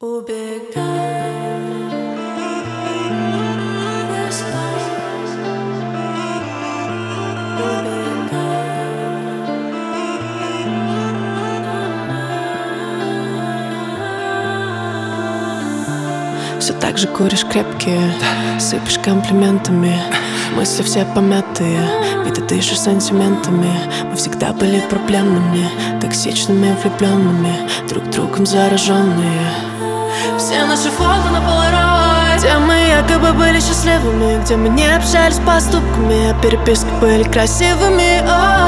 Все так же куришь крепкие, сыпешь комплиментами. Мысли все помятые, ведь ты дышишь сантиментами. Мы всегда были проблемными, токсичными, влюбленными, друг другом зараженные. Все наши фото на полароид, где мы якобы были счастливыми, где мы не общались поступками, а переписки были красивыми.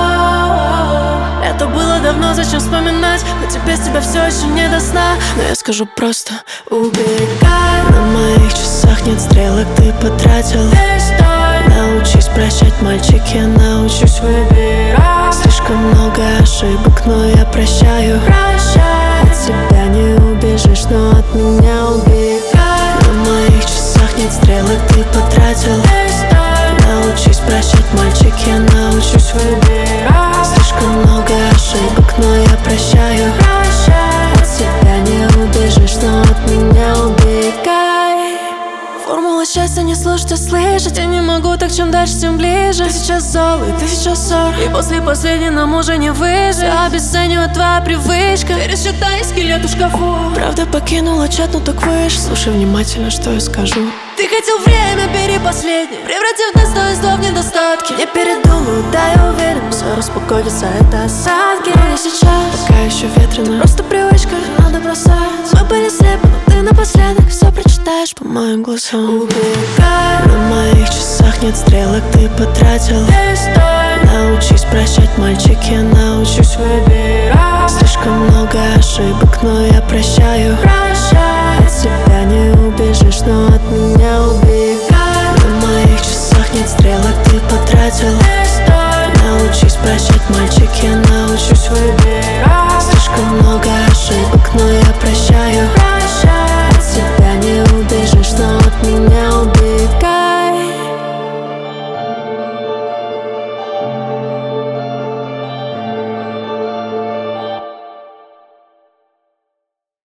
Это было давно, зачем вспоминать? Хоть без тебя все еще не до сна. Но я скажу просто: убегай. На моих часах нет стрелок, ты потратил. Научись прощать, мальчик, я научусь выбирать. Слишком много ошибок, но я прощаю. От тебя не убежишь, но от меня убегай. На моих часах нет стрелок, ты потратил. Научись прощать, мальчик, я научусь выбирать. Слишком много ошибок, но я прощаю. От тебя не убежишь, но от меня убегай. Формула счастья не слушать, а слышать. Я не могу, так чем дальше, тем ближе. Ты сейчас золой, ты сейчас ссор, и после последней нам уже не выжить. Все обесценивает твоя привычка. Пересчитай скелет в шкафу. Правда покинула чат, ну так выше. Слушай внимательно, что я скажу. Ты хотел время, бери последнее, превратив достоинство в недостатки. Не передумаю, да, я уверен, все распогодится, это осадки. Но не сейчас, пока еще ветрено, просто привычка, надо бросать. Мы были слепы, но ты напоследок все прочитаешь по моим глазам. Убегай. На моих часах нет стрелок, ты потратил. Научись прощать, мальчик, я научусь выбирать. Слишком много ошибок, но я прощаю. От тебя не убежишь, но от меня убегай. На моих часах нет стрелок, ты потратил. Научись прощать, мальчик, я научусь выбирать.